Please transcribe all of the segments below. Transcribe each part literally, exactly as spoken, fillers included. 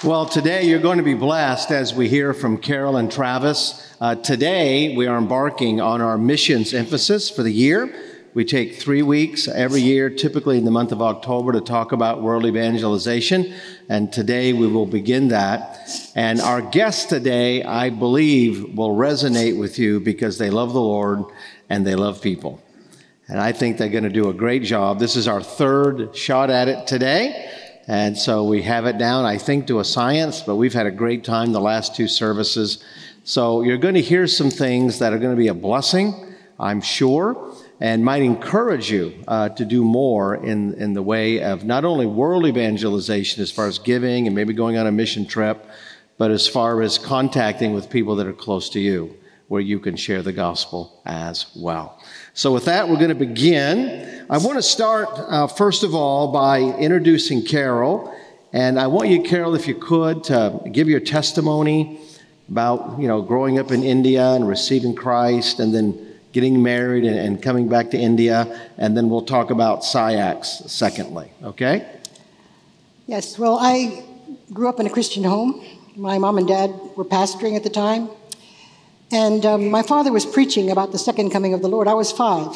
Well, today you're going to be blessed as we hear from Carol and Travis. Uh, today we are embarking on our missions emphasis for the year. We take three weeks every year, typically in the month of October, to talk about world evangelization. And today we will begin that. And our guests today, I believe, will resonate with you because they love the Lord and they love people. And I think they're going to do a great job. This is our third shot at it today. And so we have it down, I think, to a science, but we've had a great time the last two services. So you're going to hear some things that are going to be a blessing, I'm sure, and might encourage you uh, to do more in, in the way of not only world evangelization as far as giving and maybe going on a mission trip, but as far as contacting with people that are close to you, where you can share the gospel as well. So with that, we're going to begin. I want to start, uh, first of all, by introducing Carol. And I want you, Carol, if you could, to give your testimony about, you know, growing up in India and receiving Christ and then getting married and, and coming back to India. And then we'll talk about S I A Cs secondly, okay? Yes, well, I grew up in a Christian home. My mom and dad were pastoring at the time. And um, my father was preaching about the second coming of the Lord. I was five.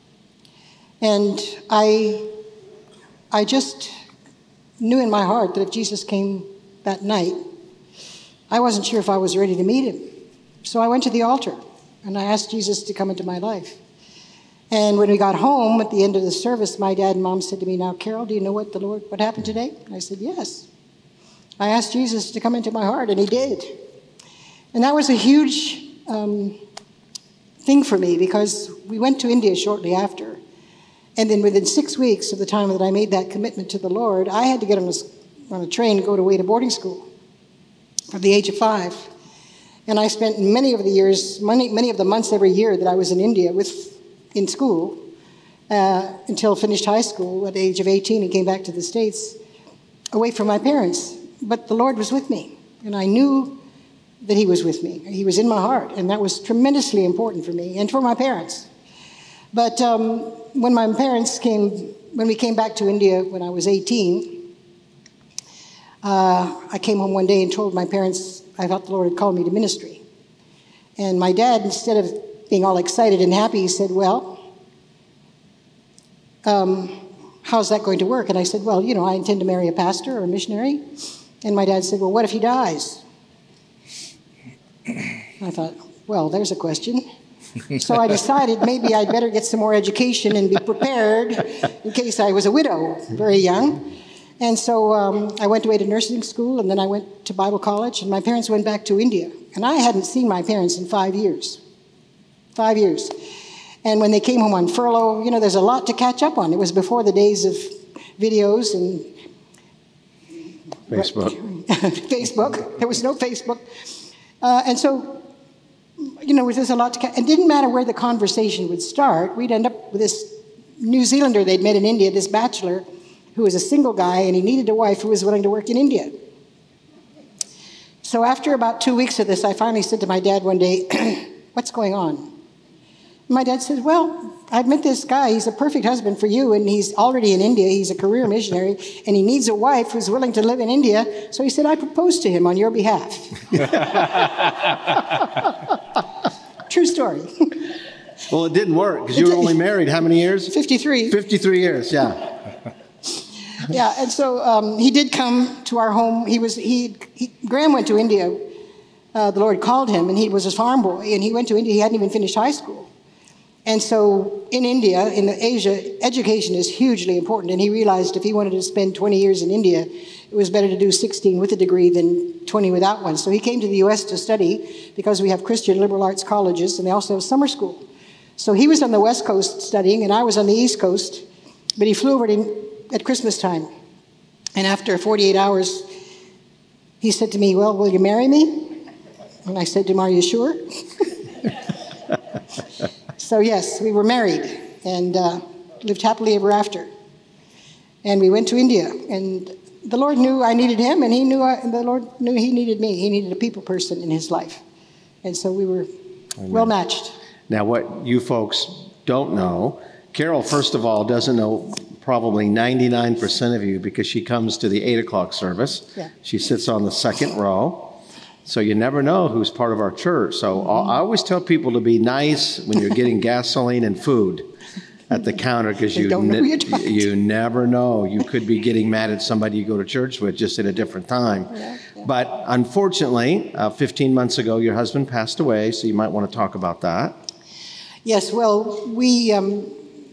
And I, I just knew in my heart that if Jesus came that night, I wasn't sure if I was ready to meet him. So I went to the altar, and I asked Jesus to come into my life. And when we got home at the end of the service, my dad and mom said to me, "Now, Carol, do you know what the Lord, what happened today?" And I said, "Yes. I asked Jesus to come into my heart, and he did." And that was a huge Um, thing for me, because we went to India shortly after. And then within six weeks of the time that I made that commitment to the Lord, I had to get on a, on a train and go away to boarding school from the age of five. And I spent many of the years, many, many of the months every year that I was in India with in school uh, until I finished high school at the age of eighteen and came back to the States away from my parents. But the Lord was with me, and I knew that he was with me. He was in my heart, and that was tremendously important for me and for my parents. But um, when my parents came, when we came back to India when I was eighteen, uh, I came home one day and told my parents I thought the Lord had called me to ministry. And my dad, instead of being all excited and happy, he said, "Well, um, how's that going to work?" And I said, "Well, you know, I intend to marry a pastor or a missionary." And my dad said, "Well, what if he dies?" I thought, well, there's a question. So I decided maybe I'd better get some more education and be prepared in case I was a widow, very young. And so um, I went away to nursing school, and then I went to Bible college, and my parents went back to India. And I hadn't seen my parents in five years. Five years. And when they came home on furlough, you know, there's a lot to catch up on. It was before the days of videos and Facebook. Facebook. There was no Facebook. Uh, and so, you know, there's a lot to catch. It didn't matter where the conversation would start. We'd end up with this New Zealander they'd met in India, this bachelor, who was a single guy, and he needed a wife who was willing to work in India. So after about two weeks of this, I finally said to my dad one day, "What's going on?" And my dad said, "Well, I've met this guy. He's a perfect husband for you, and he's already in India. He's a career missionary, and he needs a wife who's willing to live in India." So he said, "I proposed to him on your behalf." True story. Well, it didn't work, because you were only married how many years? fifty-three. fifty-three years, yeah. Yeah, and so um, he did come to our home. He was he, he Graham went to India. Uh, the Lord called him, and he was a farm boy, and he went to India. He hadn't even finished high school. And so in India, in Asia, education is hugely important. And he realized if he wanted to spend twenty years in India, it was better to do sixteen with a degree than twenty without one. So he came to the U S to study, because we have Christian liberal arts colleges, and they also have summer school. So he was on the West Coast studying, and I was on the East Coast. But he flew over to, at Christmas time. And after forty-eight hours, he said to me, "Well, will you marry me?" And I said to him, "Are you sure?" So yes, we were married and uh, lived happily ever after. And we went to India, and the Lord knew I needed him, and he knew I, the Lord knew he needed me. He needed a people person in his life. And so we were Amen. Well matched. Now, what you folks don't know, Carol, first of all, doesn't know probably ninety-nine percent of you because she comes to the eight o'clock service. Yeah. She sits on the second row. So you never know who's part of our church. So mm-hmm. I always tell people to be nice when you're getting gasoline and food at the counter because you, ne- you never know. You could be getting mad at somebody you go to church with just at a different time. Yeah, yeah. But unfortunately, uh, fifteen months ago, your husband passed away, so you might want to talk about that. Yes, well, we, um,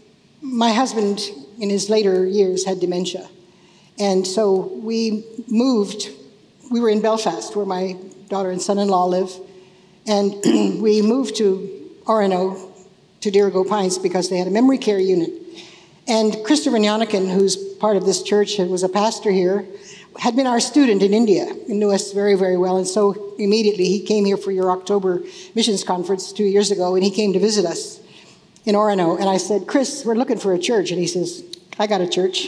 my husband in his later years had dementia. And so we moved, we were in Belfast where my daughter and son-in-law live. And we moved to R N O, to Dirigo Pines, because they had a memory care unit. And Christopher Nyanakan, who's part of this church and was a pastor here, had been our student in India and knew us very, very well. And so immediately he came here for your October missions conference two years ago, and he came to visit us in R N O. And I said, Chris, we're looking for a church. And he says, I got a church.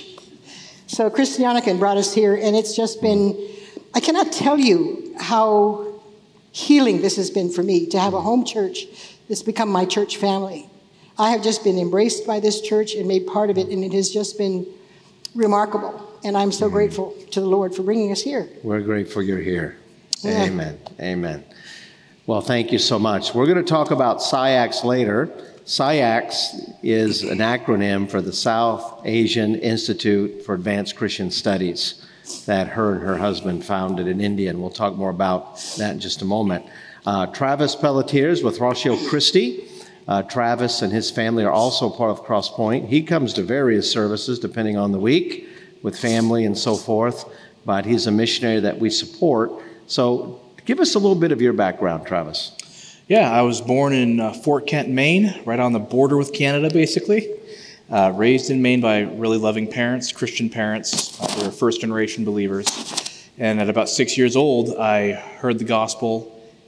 So Chris Nyanakan brought us here, and it's just been, I cannot tell you how healing this has been for me to have a home church that's become my church family. I have just been embraced by this church and made part of it, and it has just been remarkable. And I'm so grateful to the Lord for bringing us here. We're grateful you're here. Yeah. Amen. Amen. Well, thank you so much. We're going to talk about S I A X later. S I A X is an acronym for the South Asian Institute for Advanced Christian Studies that her and her husband founded in India, and we'll talk more about that in just a moment. Uh, Travis Pelletiers with Ratio Christi. Uh, Travis and his family are also part of Cross Point. He comes to various services depending on the week with family and so forth, but he's a missionary that we support. So give us a little bit of your background, Travis. Yeah, I was born in uh, Fort Kent, Maine, right on the border with Canada, basically. Uh, raised in Maine by really loving parents, Christian parents. Uh, they were first-generation believers. And at about six years old, I heard the gospel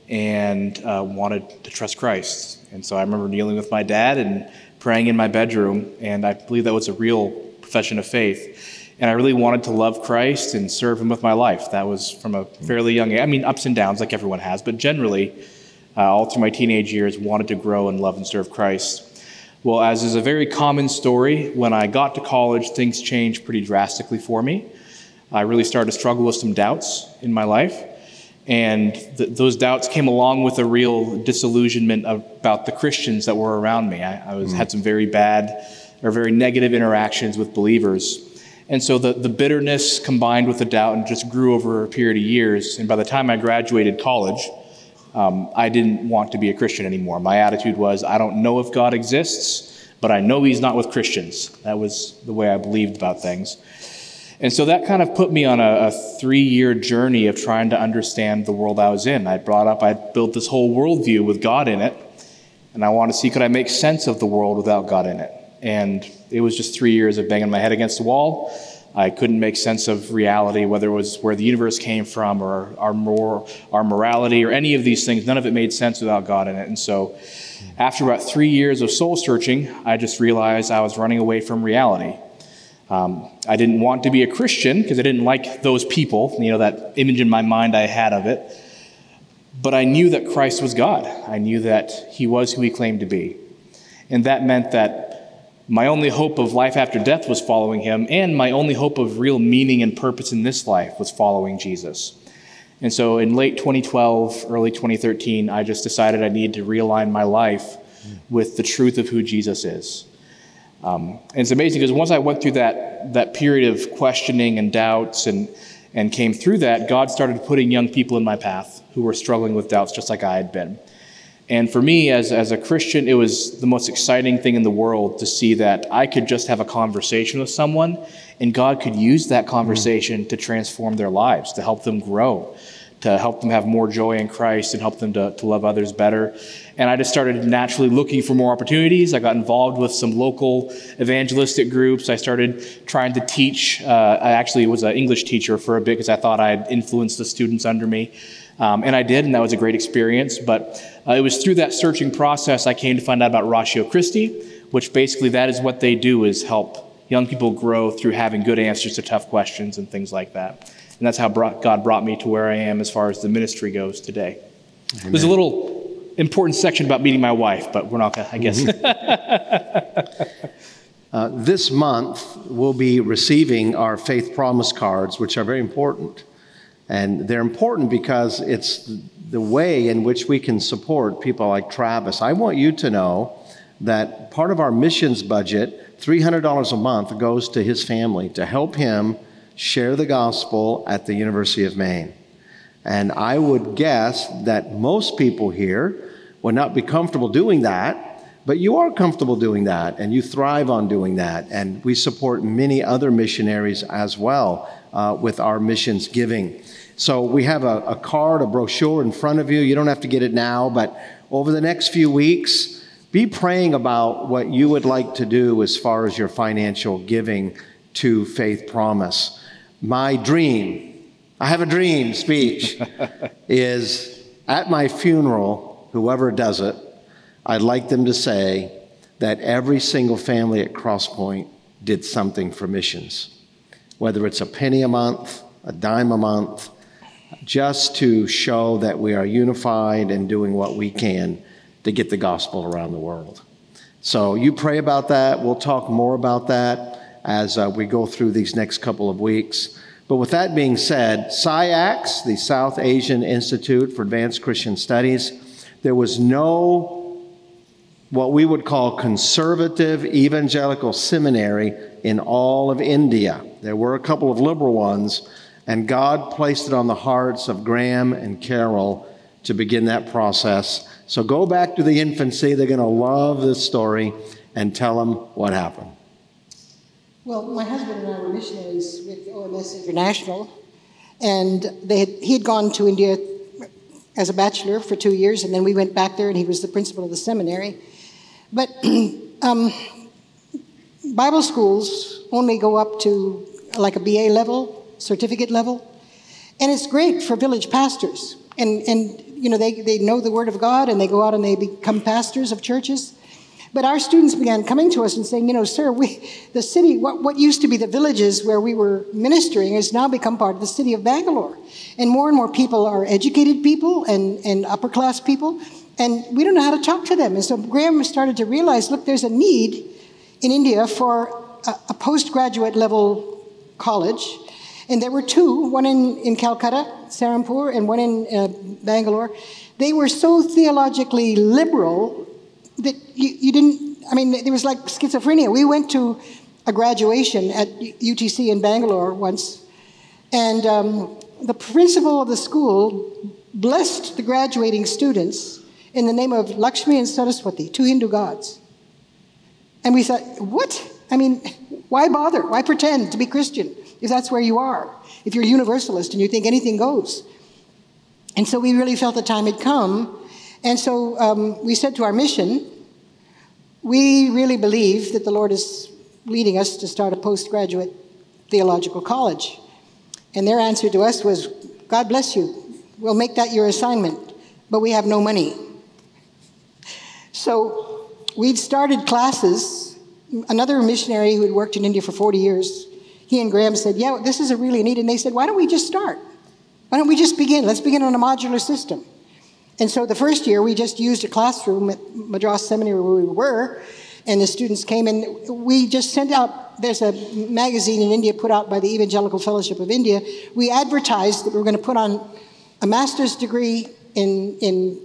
and uh, wanted to trust Christ. And so I remember kneeling with my dad and praying in my bedroom, and I believe that was a real profession of faith. And I really wanted to love Christ and serve him with my life. That was from a fairly young age. I mean, ups and downs like everyone has, but generally, uh, all through my teenage years, wanted to grow and love and serve Christ. Well, as is a very common story, when I got to college, things changed pretty drastically for me. I really started to struggle with some doubts in my life. And th- those doubts came along with a real disillusionment about the Christians that were around me. I, I was mm. had some very bad or very negative interactions with believers. And so the, the bitterness combined with the doubt and just grew over a period of years. And by the time I graduated college, um, I didn't want to be a Christian anymore. My attitude was, I don't know if God exists, but I know he's not with Christians. That was the way I believed about things. And so that kind of put me on a, a three-year journey of trying to understand the world I was in. I brought up, I built this whole worldview with God in it, and I wanted to see, could I make sense of the world without God in it? And it was just three years of banging my head against the wall. I couldn't make sense of reality, whether it was where the universe came from or our, mor- our morality or any of these things. None of it made sense without God in it. And so after about three years of soul searching, I just realized I was running away from reality. Um, I didn't want to be a Christian because I didn't like those people, you know, that image in my mind I had of it. But I knew that Christ was God. I knew that he was who he claimed to be. And that meant that my only hope of life after death was following him, and my only hope of real meaning and purpose in this life was following Jesus. And so in late twenty twelve, early twenty thirteen, I just decided I needed to realign my life with the truth of who Jesus is. Um, and it's amazing because once I went through that that period of questioning and doubts and and came through that, God started putting young people in my path who were struggling with doubts just like I had been. And for me, as, as a Christian, it was the most exciting thing in the world to see that I could just have a conversation with someone, and God could use that conversation mm. to transform their lives, to help them grow, to help them have more joy in Christ and help them to, to love others better. And I just started naturally looking for more opportunities. I got involved with some local evangelistic groups. I started trying to teach. Uh, I actually was an English teacher for a bit because I thought I'd influenced the students under me. Um, and I did, and that was a great experience. But uh, it was through that searching process I came to find out about Ratio Christi, which basically that is what they do, is help young people grow through having good answers to tough questions and things like that. And that's how brought, God brought me to where I am as far as the ministry goes today. Amen. There's a little important section about meeting my wife, but we're not going to, I guess. Uh, this month, we'll be receiving our Faith Promise cards, which are very important. And they're important because it's the way in which we can support people like Travis. I want you to know that part of our missions budget, three hundred dollars a month, goes to his family to help him share the gospel at the University of Maine. And I would guess that most people here would not be comfortable doing that, but you are comfortable doing that, and you thrive on doing that. And we support many other missionaries as well uh, with our missions giving. So we have a, a card, a brochure in front of you. You don't have to get it now, but over the next few weeks, be praying about what you would like to do as far as your financial giving to Faith Promise. My dream, I have a dream speech, is at my funeral, whoever does it, I'd like them to say that every single family at Crosspoint did something for missions, whether it's a penny a month, a dime a month, just to show that we are unified and doing what we can to get the gospel around the world. So you pray about that. We'll talk more about that as uh, we go through these next couple of weeks. But with that being said, S I A C S, the South Asian Institute for Advanced Christian Studies, there was no what we would call conservative evangelical seminary in all of India. There were a couple of liberal ones, and God placed it on the hearts of Graham and Carol to begin that process. So go back to the infancy. They're going to love this story, and tell them what happened. Well, my husband and I were missionaries with O M S International, and they had, he had gone to India as a bachelor for two years, and then we went back there, and he was the principal of the seminary. But um, Bible schools only go up to like a B A level, certificate level, and it's great for village pastors. And, and you know, they, they know the Word of God, and they go out and they become pastors of churches. But our students began coming to us and saying, you know, sir, we, the city, what, what used to be the villages where we were ministering has now become part of the city of Bangalore. And more and more people are educated people and, and upper class people, and we don't know how to talk to them. And so Graham started to realize, look, there's a need in India for a, a postgraduate level college. And there were two, one in, in Calcutta, Serampore, and one in uh, Bangalore. They were so theologically liberal that you, you didn't, I mean, there was like schizophrenia. We went to a graduation at U T C in Bangalore once, and um, the principal of the school blessed the graduating students in the name of Lakshmi and Saraswati, two Hindu gods. And we thought, what? I mean, why bother? Why pretend to be Christian if that's where you are? If you're a universalist and you think anything goes. And so we really felt the time had come. And so um, we said to our mission, we really believe that the Lord is leading us to start a postgraduate theological college. And their answer to us was, God bless you. We'll make that your assignment, but we have no money. So we'd started classes. Another missionary who had worked in India for forty years, he and Graham said, yeah, this is a really neat. And they said, why don't we just start? Why don't we just begin? Let's begin on a modular system. And so the first year, we just used a classroom at Madras Seminary where we were, and the students came, and we just sent out, there's a magazine in India put out by the Evangelical Fellowship of India. We advertised that we were going to put on a master's degree in, in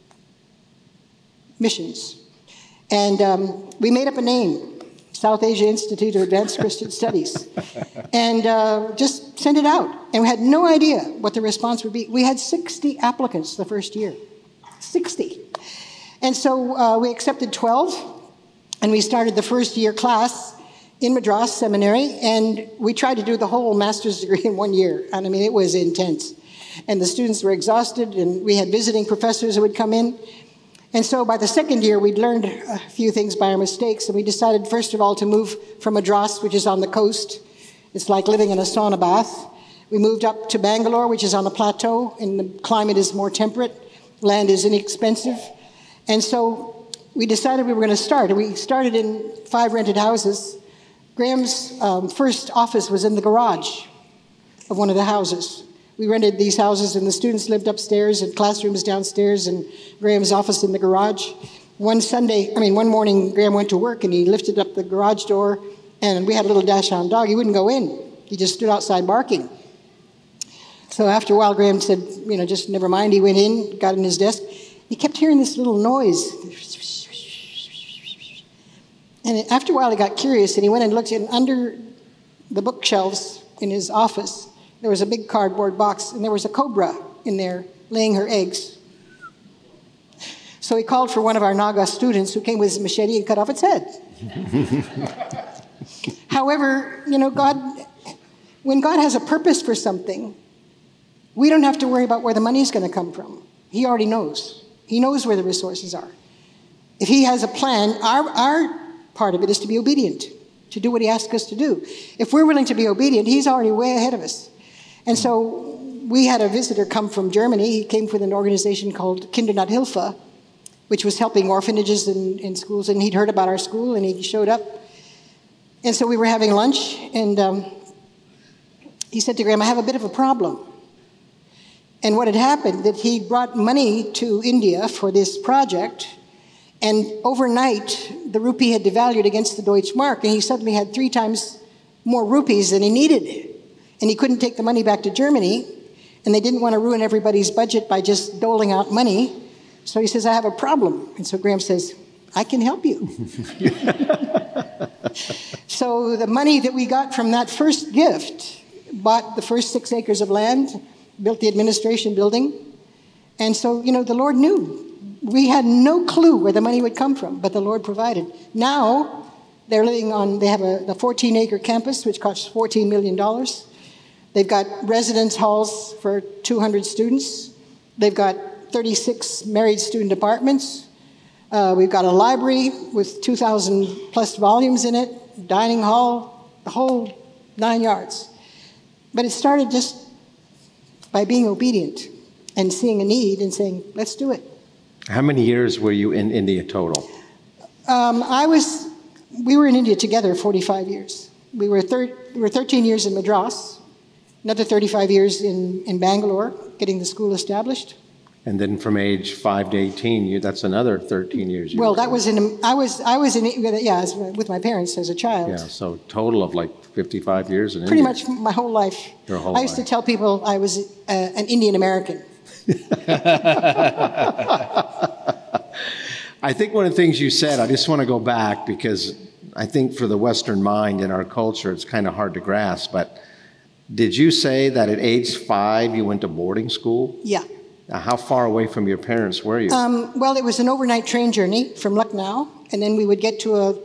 missions. And um, we made up a name, South Asia Institute of Advanced Christian Studies, and uh, just sent it out. And we had no idea what the response would be. We had sixty applicants the first year, sixty. And so uh, we accepted twelve, and we started the first year class in Madras Seminary, and we tried to do the whole master's degree in one year. And I mean, it was intense. And the students were exhausted, and we had visiting professors who would come in. And so by the second year, we'd learned a few things by our mistakes, and we decided, first of all, to move from Madras, which is on the coast. It's like living in a sauna bath. We moved up to Bangalore, which is on the plateau, and the climate is more temperate. Land is inexpensive. And so we decided we were going to start. And we started in five rented houses. Graham's um, first office was in the garage of one of the houses. We rented these houses, and the students lived upstairs and classrooms downstairs, and Graham's office in the garage. one Sunday, I mean, one morning, Graham went to work and he lifted up the garage door, and we had a little dachshund dog. He wouldn't go in. He just stood outside barking. So after a while, Graham said, you know, just never mind. He went in, got in his desk. He kept hearing this little noise. And after a while, he got curious, and he went and looked in under the bookshelves in his office. There was a big cardboard box, and there was a cobra in there laying her eggs. So he called for one of our Naga students who came with his machete and cut off its head. However, you know, God, when God has a purpose for something, we don't have to worry about where the money is going to come from. He already knows. He knows where the resources are. If he has a plan, our, our part of it is to be obedient, to do what he asks us to do. If we're willing to be obedient, he's already way ahead of us. And so we had a visitor come from Germany. He came with an organization called Kindernachhilfe, which was helping orphanages and, and schools. And he'd heard about our school, and he showed up. And so we were having lunch, and um, he said to Graham, I have a bit of a problem. And what had happened, that he brought money to India for this project, and overnight, the rupee had devalued against the Deutschmark, and he suddenly had three times more rupees than he needed. And he couldn't take the money back to Germany, and they didn't want to ruin everybody's budget by just doling out money. So he says, I have a problem. And so Graham says, I can help you. So the money that we got from that first gift bought the first six acres of land, built the administration building. And so, you know, the Lord knew. We had no clue where the money would come from, but the Lord provided. Now, they're living on, they have a fourteen-acre campus, which costs fourteen million dollars. They've got residence halls for two hundred students. They've got thirty-six married student apartments. Uh, we've got a library with two thousand plus volumes in it, dining hall, the whole nine yards. But it started just by being obedient and seeing a need and saying, let's do it. How many years were you in India total? Um, I was, we were in India together forty-five years. We were, thir- we were thirteen years in Madras, another thirty-five years in, in Bangalore, getting the school established. And then from age five to eighteen, you, that's another thirteen years. Well, that was in, I was, I was in, yeah, with my parents as a child. Yeah, so total of like fifty-five years in Pretty India. much my whole life. Your whole I used life. to tell people I was uh, an Indian American. I think one of the things you said, I just want to go back because I think for the Western mind in our culture, it's kind of hard to grasp. But did you say that at age five you went to boarding school? Yeah. Now, how far away from your parents were you? Um, well, it was an overnight train journey from Lucknow, and then we would get to a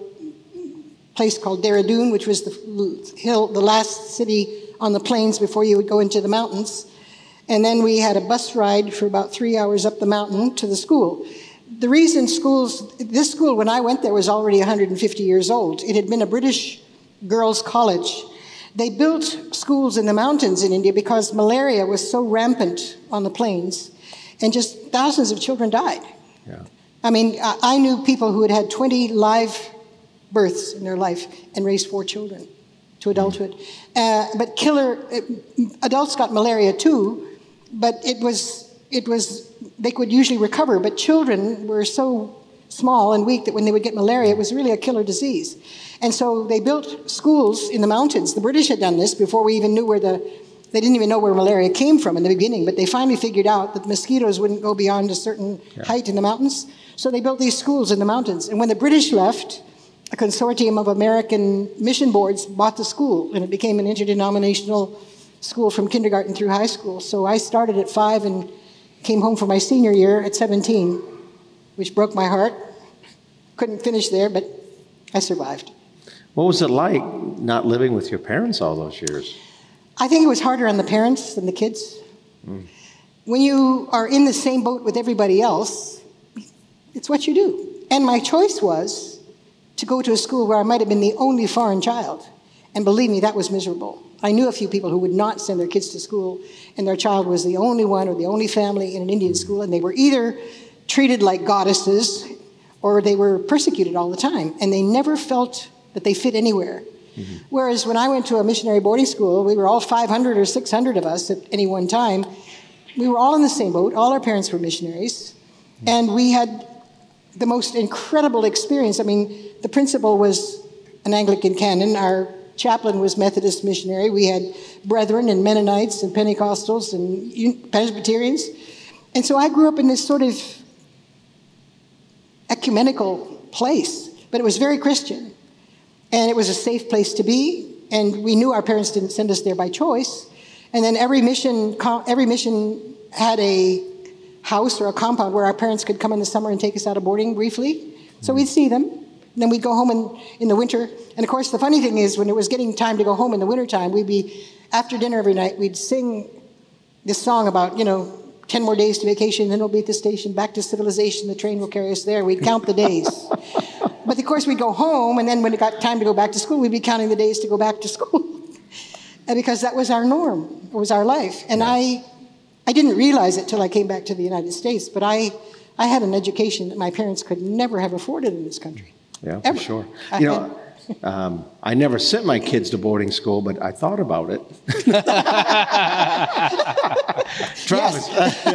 place called Dehradun, which was the hill, the last city on the plains before you would go into the mountains. And then we had a bus ride for about three hours up the mountain to the school. The reason schools, this school, when I went there, was already one hundred fifty years old. It had been a British girls' college. They built schools in the mountains in India because malaria was so rampant on the plains, and just thousands of children died. Yeah. I mean, I, I knew people who had had twenty live births in their life and raised four children to adulthood. Uh, but killer, uh, adults got malaria too, but it was, it was, they could usually recover, but children were so small and weak that when they would get malaria, it was really a killer disease. And so they built schools in the mountains. The British had done this before we even knew where the, they didn't even know where malaria came from in the beginning, but they finally figured out that mosquitoes wouldn't go beyond a certain yeah. height in the mountains. So they built these schools in the mountains. And when the British left, a consortium of American mission boards bought the school, and it became an interdenominational school from kindergarten through high school. So I started at five and came home for my senior year at seventeen, which broke my heart. Couldn't finish there, but I survived. What was it like not living with your parents all those years? I think it was harder on the parents than the kids. Mm. When you are in the same boat with everybody else, it's what you do. And my choice was to go to a school where I might have been the only foreign child. And believe me, that was miserable. I knew a few people who would not send their kids to school, and their child was the only one or the only family in an Indian school, and they were either treated like goddesses or they were persecuted all the time, and they never felt that they fit anywhere. Mm-hmm. Whereas when I went to a missionary boarding school, we were all five hundred or six hundred of us at any one time. We were all in the same boat. All our parents were missionaries. Mm-hmm. And we had the most incredible experience. I mean, the principal was an Anglican canon. Our chaplain was Methodist missionary. We had brethren and Mennonites and Pentecostals and Presbyterians. And so I grew up in this sort of ecumenical place, but it was very Christian. And it was a safe place to be. And we knew our parents didn't send us there by choice. And then every mission, every mission had a house or a compound where our parents could come in the summer and take us out of boarding briefly. So we'd see them. And then we'd go home in, in the winter. And of course, the funny thing is, when it was getting time to go home in the wintertime, we'd be, after dinner every night, we'd sing this song about, you know, ten more days to vacation, then we'll be at the station, back to civilization, the train will carry us there. We'd count the days. But of course, we'd go home, and then when it got time to go back to school, we'd be counting the days to go back to school. And because that was our norm. It was our life. And I I didn't realize it till I came back to the United States, but I, I had an education that my parents could never have afforded in this country. Yeah, Ever. for sure. I You know, um, I never sent my kids to boarding school, but I thought about it. Travis,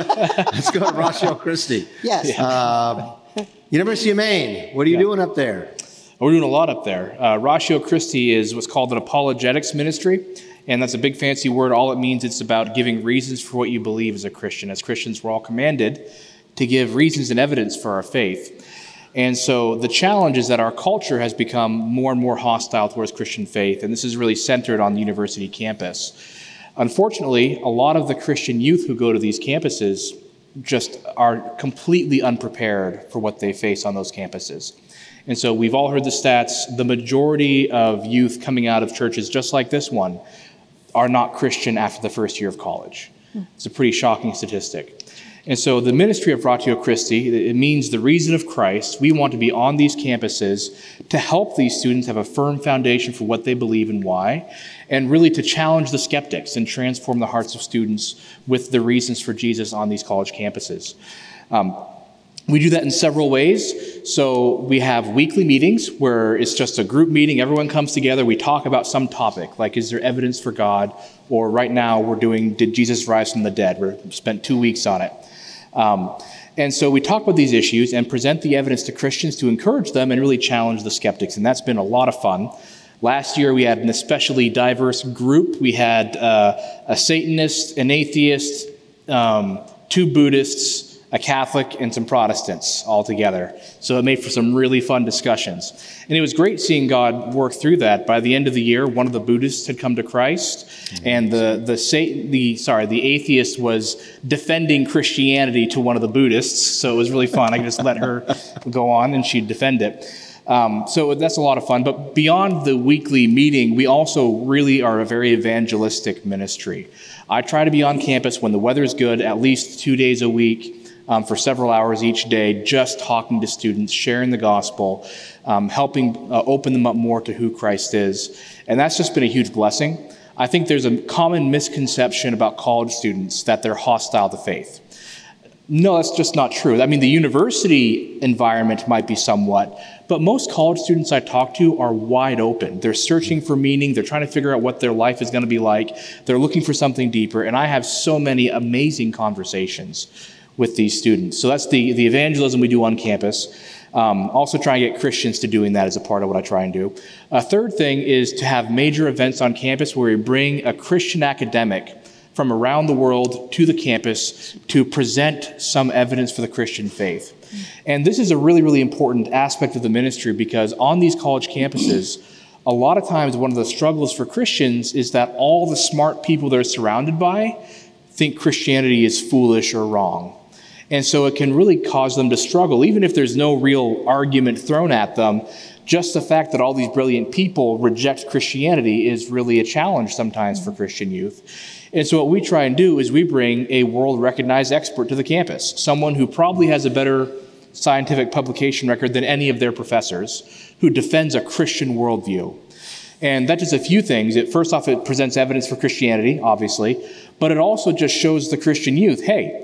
let's go to Ratio Christi. Yes. Uh, University of Maine, what are you Yeah. doing up there? We're doing a lot up there. Uh, Ratio Christi is what's called an apologetics ministry, and that's a big fancy word. All it means, it's about giving reasons for what you believe as a Christian. As Christians, we're all commanded to give reasons and evidence for our faith. And so the challenge is that our culture has become more and more hostile towards Christian faith, and this is really centered on the university campus. Unfortunately, a lot of the Christian youth who go to these campuses just are completely unprepared for what they face on those campuses. And so we've all heard the stats. The majority of youth coming out of churches just like this one are not Christian after the first year of college. It's a pretty shocking statistic. And so the ministry of Ratio Christi, it means the reason of Christ. We want to be on these campuses to help these students have a firm foundation for what they believe and why, and really to challenge the skeptics and transform the hearts of students with the reasons for Jesus on these college campuses. Um, We do that in several ways. So we have weekly meetings where it's just a group meeting. Everyone comes together. We talk about some topic, like is there evidence for God? Or right now we're doing, did Jesus rise from the dead? We spent two weeks on it. Um, and so we talk about these issues and present the evidence to Christians to encourage them and really challenge the skeptics. And that's been a lot of fun. Last year we had an especially diverse group. We had uh, a Satanist, an atheist, um, two Buddhists, a Catholic, and some Protestants all together. So it made for some really fun discussions. And it was great seeing God work through that. By the end of the year, one of the Buddhists had come to Christ, and the the Satan, the sorry, the atheist was defending Christianity to one of the Buddhists. So it was really fun. I could just let her go on, and she'd defend it. Um, so that's a lot of fun. But beyond the weekly meeting, we also really are a very evangelistic ministry. I try to be on campus when the weather is good, at least two days a week, Um, for several hours each day, just talking to students, sharing the gospel, um, helping uh, open them up more to who Christ is. And that's just been a huge blessing. I think there's a common misconception about college students that they're hostile to faith. No, that's just not true. I mean, the university environment might be somewhat, but most college students I talk to are wide open. They're searching for meaning. They're trying to figure out what their life is going to be like. They're looking for something deeper. And I have so many amazing conversations with these students. So that's the, the evangelism we do on campus. Um, also try and get Christians to doing that as a part of what I try and do. A third thing is to have major events on campus where we bring a Christian academic from around the world to the campus to present some evidence for the Christian faith. And this is a really, really important aspect of the ministry, because on these college campuses, a lot of times one of the struggles for Christians is that all the smart people they're surrounded by think Christianity is foolish or wrong. And so it can really cause them to struggle, even if there's no real argument thrown at them. Just the fact that all these brilliant people reject Christianity is really a challenge sometimes for Christian youth. And so what we try and do is we bring a world-recognized expert to the campus, someone who probably has a better scientific publication record than any of their professors, who defends a Christian worldview. And that does a few things. It, first off, it presents evidence for Christianity, obviously, but it also just shows the Christian youth, hey,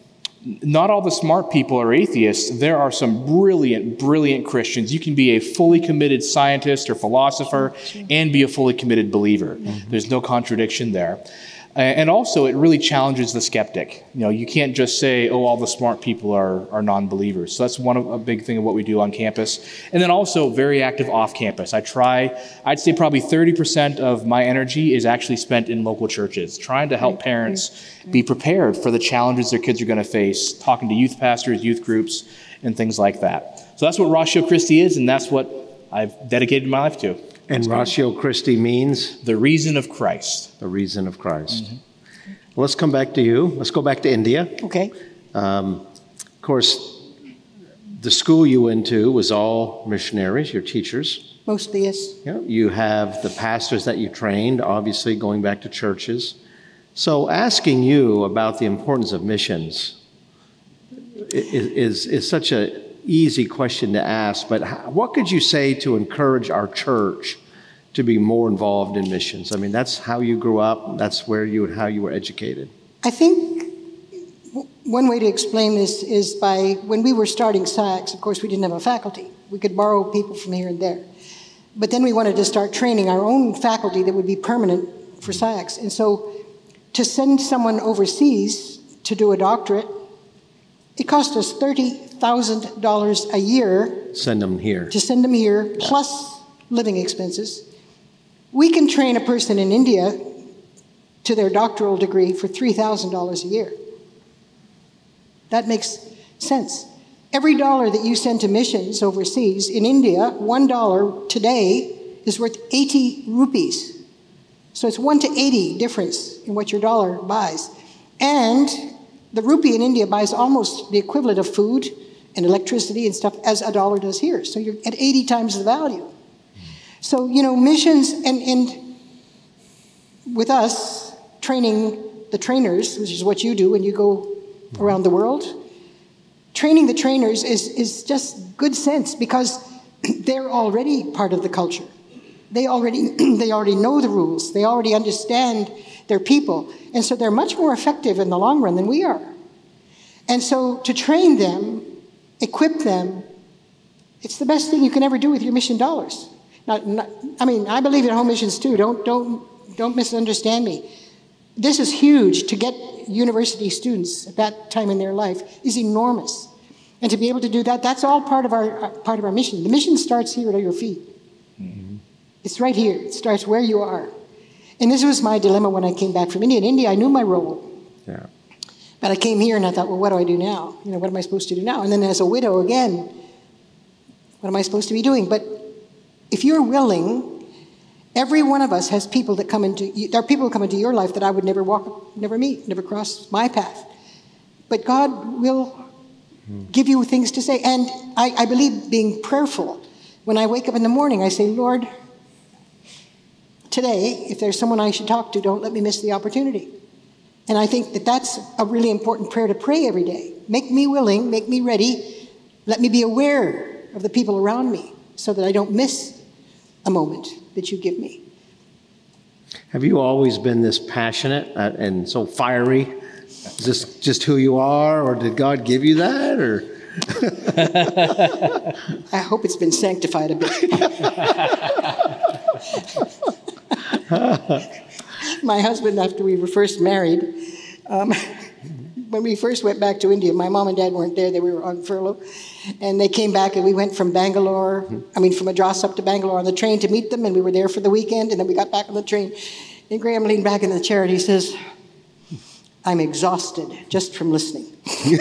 not all the smart people are atheists. There are some brilliant, brilliant Christians. You can be a fully committed scientist or philosopher and be a fully committed believer. Mm-hmm. There's no contradiction there. And also, it really challenges the skeptic. You know, you can't just say, oh, all the smart people are, are non-believers. So that's one of, a big thing of what we do on campus. And then also, very active off campus. I try, I'd say probably thirty percent of my energy is actually spent in local churches, trying to help parents be prepared for the challenges their kids are going to face, talking to youth pastors, youth groups, and things like that. So that's what Ratio Christi is, and that's what I've dedicated my life to. And Ratio Christi means? The reason of Christ. The reason of Christ. Mm-hmm. Well, let's come back to you. Let's go back to India. Okay. Um, of course, the school you went to was all missionaries, your teachers. Mostly, yes. You know, you have the pastors that you trained, obviously going back to churches. So asking you about the importance of missions is, is, is such a easy question to ask, but how, what could you say to encourage our church to be more involved in missions? I mean, that's how you grew up. That's where you how you were educated. I think w- one way to explain this is by when we were starting S A Cs, of course, we didn't have a faculty. We could borrow people from here and there. But then we wanted to start training our own faculty that would be permanent for S A Cs. And so to send someone overseas to do a doctorate, it cost us thirty thousand dollars a year. Send them here. To send them here, plus living expenses. We can train a person in India to their doctoral degree for three thousand dollars a year. That makes sense. Every dollar that you send to missions overseas, in India, one dollar today is worth eighty rupees. So it's one to eighty difference in what your dollar buys. And the rupee in India buys almost the equivalent of food and electricity and stuff as a dollar does here. So you're at eighty times the value. So, you know, missions, and, and with us, training the trainers, which is what you do when you go around the world, training the trainers is, is just good sense because they're already part of the culture. They already, they already know the rules. They already understand their people. And so they're much more effective in the long run than we are. And so to train them, equip them, it's the best thing you can ever do with your mission dollars. Not, not, I mean, I believe in home missions too. Don't, don't, don't misunderstand me. This is huge. To get university students at that time in their life is enormous. And to be able to do that, that's all part of our, part of our mission. The mission starts here at your feet. Mm-hmm. It's right here. It starts where you are. And this was my dilemma when I came back from India. In India, I knew my role. Yeah. But I came here and I thought, well, what do I do now? You know, what am I supposed to do now? And then as a widow again, what am I supposed to be doing? But if you're willing, every one of us has people that come into, there are people who come into your life that I would never walk, never meet, never cross my path. But God will hmm. give you things to say. And I, I believe being prayerful. When I wake up in the morning, I say, Lord, today, if there's someone I should talk to, don't let me miss the opportunity. And I think that that's a really important prayer to pray every day. Make me willing, make me ready, let me be aware of the people around me so that I don't miss a moment that you give me. Have you always been this passionate and so fiery? Is this just who you are, or did God give you that, or? I hope it's been sanctified a bit. My husband, after we were first married, um, when we first went back to India, my mom and dad weren't there. They were on furlough. And they came back, and we went from Bangalore, I mean, from Madras up to Bangalore on the train to meet them, and we were there for the weekend, and then we got back on the train. And Graham leaned back in the chair, and he says, I'm exhausted just from listening. so,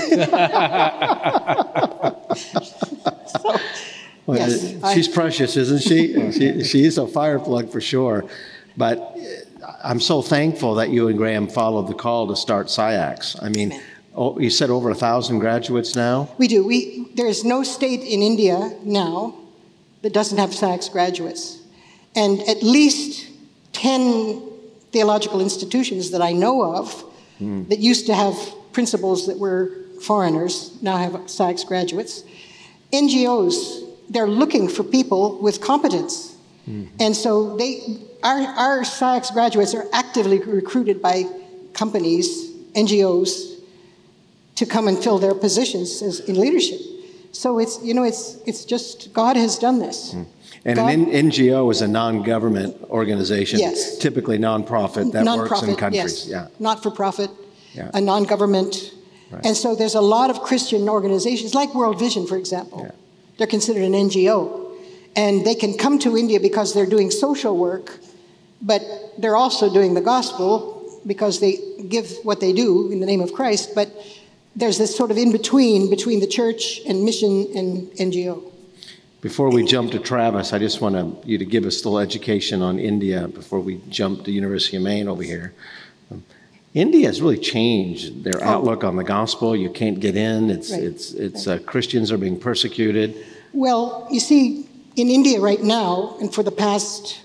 well, yes, she's I, precious, isn't she? she? She's a fire plug for sure. But I'm so thankful that you and Graham followed the call to start S I A Cs. I mean, oh, you said over a thousand graduates now? We do. We There is no state in India now that doesn't have S A C S graduates. And at least ten theological institutions that I know of mm. that used to have principals that were foreigners now have S A C S graduates. N G Os, they're looking for people with competence. Mm. And so they... Our, our S A C S graduates are actively recruited by companies, N G Os, to come and fill their positions as, in leadership. So it's, you know, it's, it's just, God has done this. Mm. And God, an N G O is a non-government organization, yes. typically non-profit that non-profit, works in countries. Yes. Yeah. Not-for-profit, yeah. a non-government. Right. And so there's a lot of Christian organizations, like World Vision, for example. Yeah. They're considered an N G O. And they can come to India because they're doing social work, but they're also doing the gospel because they give what they do in the name of Christ. But there's this sort of in-between, between the church and mission and N G O. Before we jump to Travis, I just want to, you to give us a little education on India before we jump to University of Maine over here. Um, India has really changed their outlook on the gospel. You can't get in. It's Right. it's it's uh, Christians are being persecuted. Well, you see, in India right now, and for the past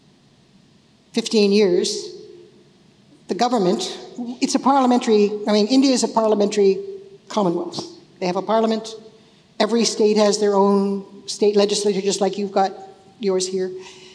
fifteen years, the government, it's a parliamentary, I mean, India is a parliamentary commonwealth. They have a parliament. Every state has their own state legislature, just like you've got yours here.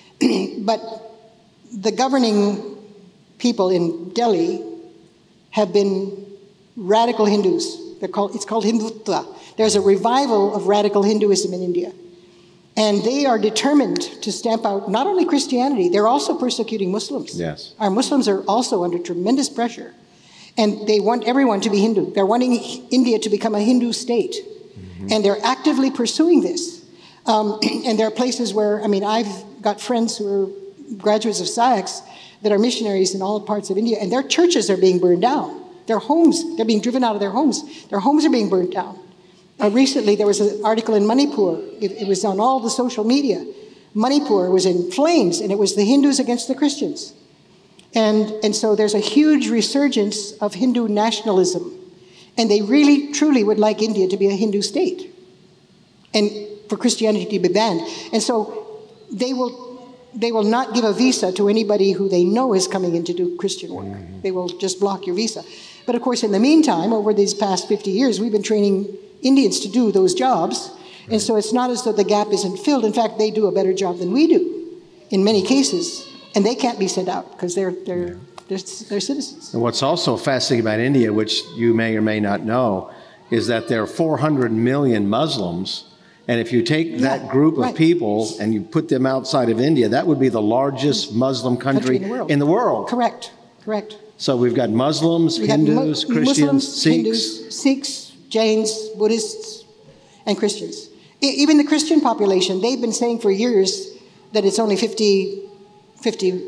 But the governing people in Delhi have been radical Hindus. They're called, it's called Hindutva. There's a revival of radical Hinduism in India. And they are determined to stamp out not only Christianity, they're also persecuting Muslims. Yes. Our Muslims are also under tremendous pressure. And they want everyone to be Hindu. They're wanting India to become a Hindu state. Mm-hmm. And they're actively pursuing this. Um, and there are places where, I mean, I've got friends who are graduates of S I A Cs that are missionaries in all parts of India, and their churches are being burned down. Their homes, they're being driven out of their homes. Their homes are being burned down. Uh, recently, there was an article in Manipur. It, it was on all the social media. Manipur was in flames, and it was the Hindus against the Christians. And, and so there's a huge resurgence of Hindu nationalism. And they really, truly would like India to be a Hindu state and for Christianity to be banned. And so they will, they will not give a visa to anybody who they know is coming in to do Christian work. Mm-hmm. They will just block your visa. But of course, in the meantime, over these past fifty years, we've been training Indians to do those jobs. Right. And so it's not as though the gap isn't filled. In fact, they do a better job than we do in many cases. And they can't be sent out because they're, they're, yeah. they're, they're citizens. And what's also fascinating about India, which you may or may not know, is that there are four hundred million Muslims. And if you take yeah, that group of right. people and you put them outside of India, that would be the largest Muslim country, country in, the world. in the world. Correct, correct. So we've got Muslims, we've Hindus, got mu- Christians, Muslims, Sikhs. Hindus, Sikhs, Jains, Buddhists, and Christians. I, even the Christian population, they've been saying for years that it's only fifty, fifty,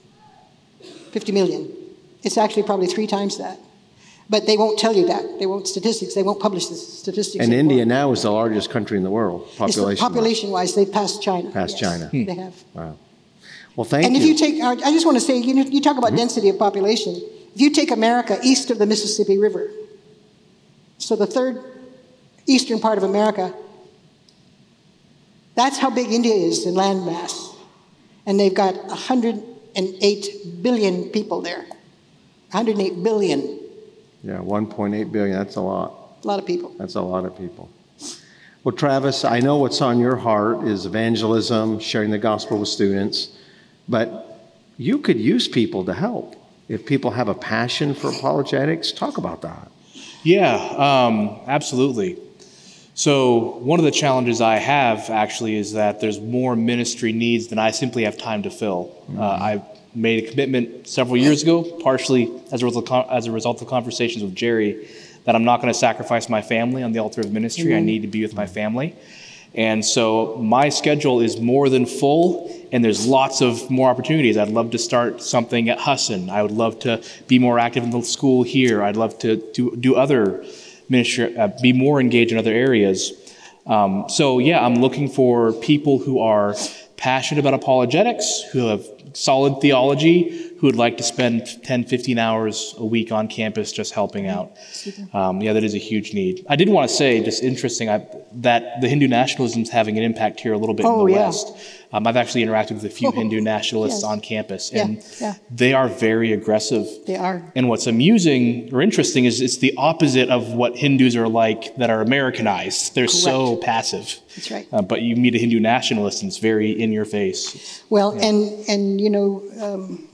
fifty million. It's actually probably three times that. But they won't tell you that. They won't statistics. They won't publish the statistics. And anymore. India now is the largest country in the world, population. Population-wise, they've passed China. Passed yes, China. Hmm. They have. Wow. Well, thank and you. And if you take, I just want to say, you, know, you talk about mm-hmm. density of population. If you take America east of the Mississippi River, so the third eastern part of America, that's how big India is in land mass. And they've got one hundred eight billion people there. one hundred eight billion. Yeah, one point eight billion, that's a lot. A lot of people. That's a lot of people. Well, Travis, I know what's on your heart is evangelism, sharing the gospel with students, but you could use people to help. If people have a passion for apologetics, talk about that. Yeah, um, absolutely. So one of the challenges I have actually is that there's more ministry needs than I simply have time to fill. Mm-hmm. Uh, I made a commitment several years ago, partially as a result of, as a result of conversations with Jerry, that I'm not going to sacrifice my family on the altar of ministry. Mm-hmm. I need to be with my family. And so my schedule is more than full, and there's lots of more opportunities. I'd love to start something at Husson. I would love to be more active in the school here. I'd love to do, do other ministry, uh, be more engaged in other areas. Um, so yeah, I'm looking for people who are passionate about apologetics, who have solid theology, who would like to spend ten, fifteen hours a week on campus just helping out. Um, yeah, that is a huge need. I did want to say, just interesting, I, that the Hindu nationalism is having an impact here a little bit oh, in the yeah. West. Um, I've actually interacted with a few oh, Hindu nationalists yes. on campus, yeah, and yeah. they are very aggressive. They are. And what's amusing or interesting is it's the opposite of what Hindus are like that are Americanized. They're Correct. so passive. That's right. Uh, but you meet a Hindu nationalist and it's very in your face. Well, yeah. and, and you know, um,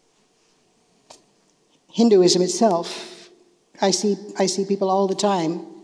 Hinduism itself, I see, I see people all the time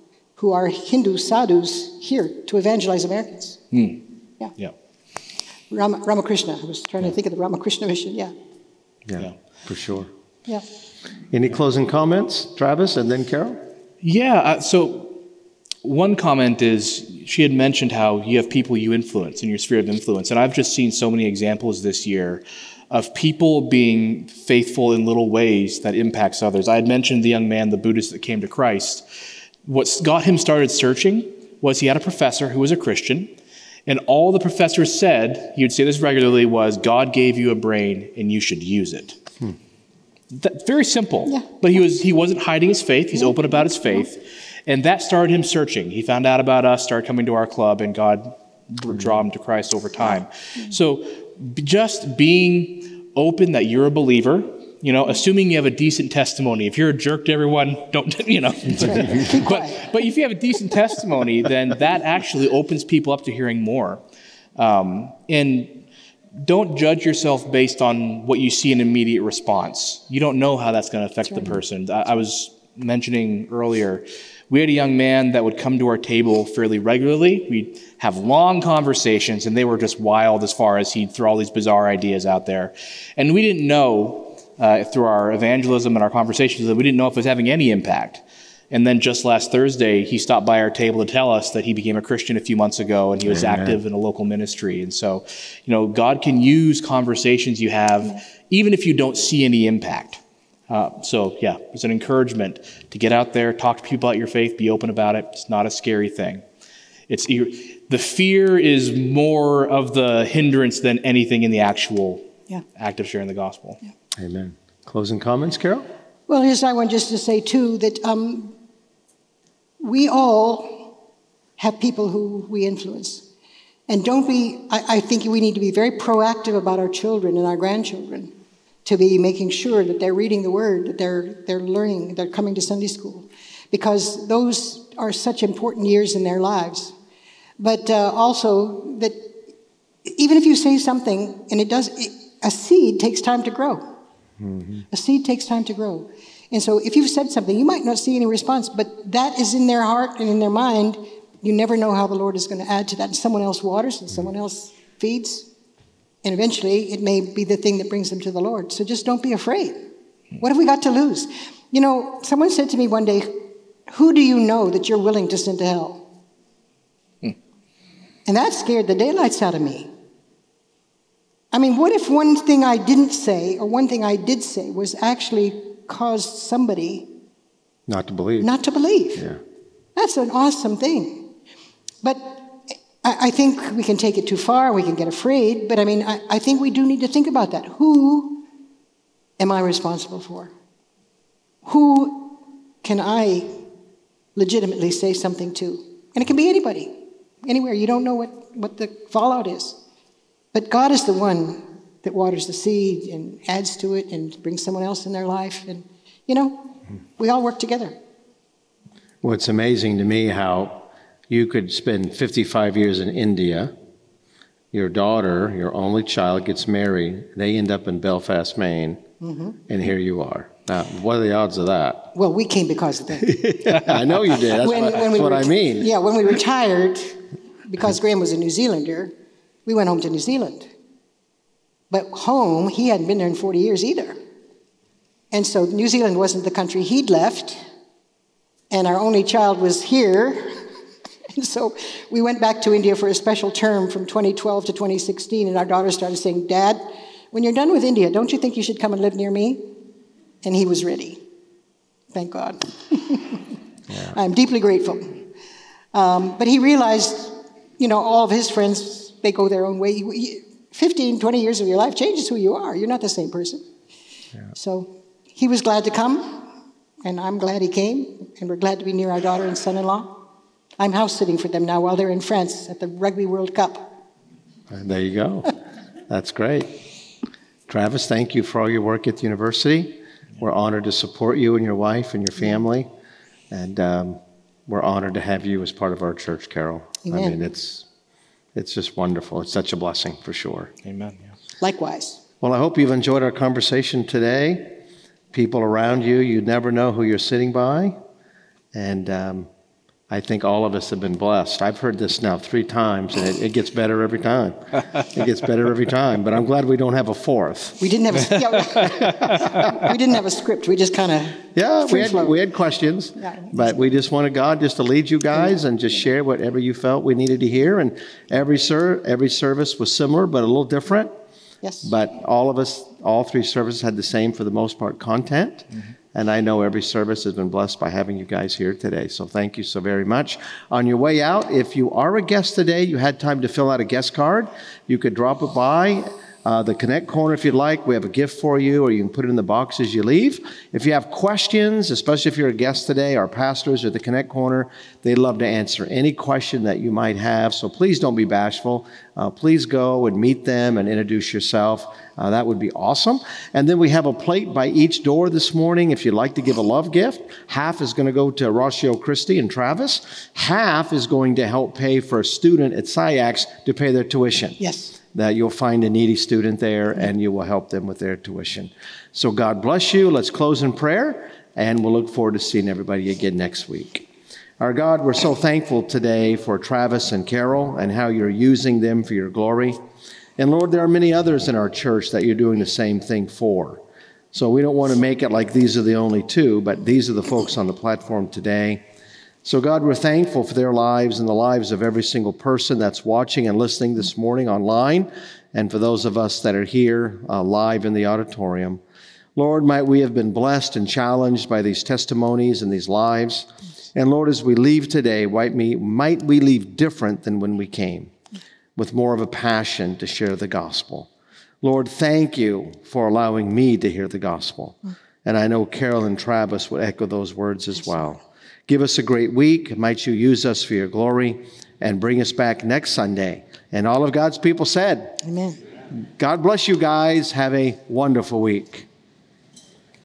who are Hindu sadhus here to evangelize Americans. Hmm. Yeah. Yeah. Ram- Ramakrishna. I was trying to think of the Ramakrishna mission. Yeah. Yeah, Yeah. for sure. Yeah. Any closing comments, Travis, and then Carol? Yeah, uh, so one comment is she had mentioned how you have people you influence in your sphere of influence. And I've just seen so many examples this year of people being faithful in little ways that impacts others. I had mentioned the young man, the Buddhist that came to Christ. What got him started searching was he had a professor who was a Christian, and all the professor said, he would say this regularly, was, God gave you a brain and you should use it. Hmm. That, very simple. Yeah. But he, was, he wasn't hiding his faith. He's yeah. open about his faith. And that started him searching. He found out about us, started coming to our club, and God would draw him to Christ over time. So just being open that you're a believer, you know, assuming you have a decent testimony. If you're a jerk to everyone, don't, you know. but, but if you have a decent testimony, then that actually opens people up to hearing more. Um, and don't judge yourself based on what you see in immediate response. You don't know how that's going to affect the person. I, I was mentioning earlier, we had a young man that would come to our table fairly regularly. We'd have long conversations, and they were just wild as far as he'd throw all these bizarre ideas out there. And we didn't know, uh, through our evangelism and our conversations, that we didn't know if it was having any impact. And then just last Thursday, he stopped by our table to tell us that he became a Christian a few months ago, and he was Amen. active in a local ministry. And so, you know, God can use conversations you have, even if you don't see any impact. Uh, so, yeah, it's an encouragement to get out there, talk to people about your faith, be open about it. It's not a scary thing. It's the fear is more of the hindrance than anything in the actual yeah. act of sharing the gospel. Yeah. Amen. Closing comments, Carol? Well, yes, I want just to say, too, that um, we all have people who we influence. And don't be, I, I think we need to be very proactive about our children and our grandchildren, to be making sure that they're reading the Word, that they're they're learning, they're coming to Sunday school, because those are such important years in their lives. But uh, also that even if you say something, and it does, it, a seed takes time to grow. Mm-hmm. A seed takes time to grow. And so if you've said something, you might not see any response, but that is in their heart and in their mind. You never know how the Lord is going to add to that. And someone else waters and someone else feeds. And eventually, it may be the thing that brings them to the Lord. So just don't be afraid. What have we got to lose? You know, someone said to me one day, who do you know that you're willing to send to hell? Hmm. And that scared the daylights out of me. I mean, what if one thing I didn't say, or one thing I did say, was actually caused somebody not to believe? Not to believe. Yeah. That's an awesome thing. But I think we can take it too far, we can get afraid, but I mean, I, I think we do need to think about that. Who am I responsible for? Who can I legitimately say something to? And it can be anybody, anywhere. You don't know what, what the fallout is. But God is the one that waters the seed and adds to it and brings someone else in their life. And, you know, we all work together. Well, it's amazing to me how you could spend fifty-five years in India, your daughter, your only child, gets married, they end up in Belfast, Maine, mm-hmm. and here you are. Now, what are the odds of that? Well, we came because of that. I know you did. That's when, what, when that's we what reti- I mean. Yeah, when we retired, because Graham was a New Zealander, we went home to New Zealand. But home, he hadn't been there in forty years either. And so New Zealand wasn't the country he'd left, and our only child was here. And so we went back to India for a special term from twenty twelve to twenty sixteen, and our daughter started saying, Dad, when you're done with India, don't you think you should come and live near me? And he was ready. Thank God. Yeah. I'm deeply grateful. Um, but he realized, you know, all of his friends, they go their own way. fifteen, twenty years of your life changes who you are. You're not the same person. Yeah. So he was glad to come, and I'm glad he came, and we're glad to be near our daughter and son-in-law. I'm house sitting for them now while they're in France at the Rugby World Cup. There you go. That's great. Travis, thank you for all your work at the university. We're honored to support you and your wife and your family. And um, we're honored to have you as part of our church, Carol. Amen. I mean, it's it's just wonderful. It's such a blessing for sure. Amen. Yeah. Likewise. Well, I hope you've enjoyed our conversation today. People around you, you never know who you're sitting by. And um, I think all of us have been blessed. I've heard this now three times, and it, it gets better every time. It gets better every time, but I'm glad we don't have a fourth. We didn't have a, yeah, we didn't have a script. We just kind of Yeah, we had, we had questions, Yeah. but we just wanted God just to lead you guys and just share whatever you felt we needed to hear. And every ser- every service was similar, but a little different. Yes. But all of us, all three services had the same, for the most part, content. Mm-hmm. And I know every service has been blessed by having you guys here today. So thank you so very much. On your way out, if you are a guest today, you had time to fill out a guest card, you could drop it by uh, the Connect Corner if you'd like. We have a gift for you, or you can put it in the box as you leave. If you have questions, especially if you're a guest today, our pastors at the Connect Corner, they'd love to answer any question that you might have. So please don't be bashful. Uh, please go and meet them and introduce yourself. Uh, that would be awesome. And then we have a plate by each door this morning. If you'd like to give a love gift, half is going to go to Rocio Christie and Travis. Half is going to help pay for a student at S I A C to pay their tuition. Yes. That you'll find a needy student there, and you will help them with their tuition. So God bless you. Let's close in prayer, and we'll look forward to seeing everybody again next week. Our God, we're so thankful today for Travis and Carol and how you're using them for your glory. And Lord, there are many others in our church that you're doing the same thing for. So we don't want to make it like these are the only two, but these are the folks on the platform today. So God, we're thankful for their lives and the lives of every single person that's watching and listening this morning online, and for those of us that are here uh, live in the auditorium. Lord, might we have been blessed and challenged by these testimonies and these lives. And Lord, as we leave today, might we, might we leave different than when we came, with more of a passion to share the gospel. Lord, thank you for allowing me to hear the gospel. And I know Carol and Travis would echo those words as well. Give us a great week. Might you use us for your glory, and bring us back next Sunday. And all of God's people said, Amen. God bless you guys. Have a wonderful week.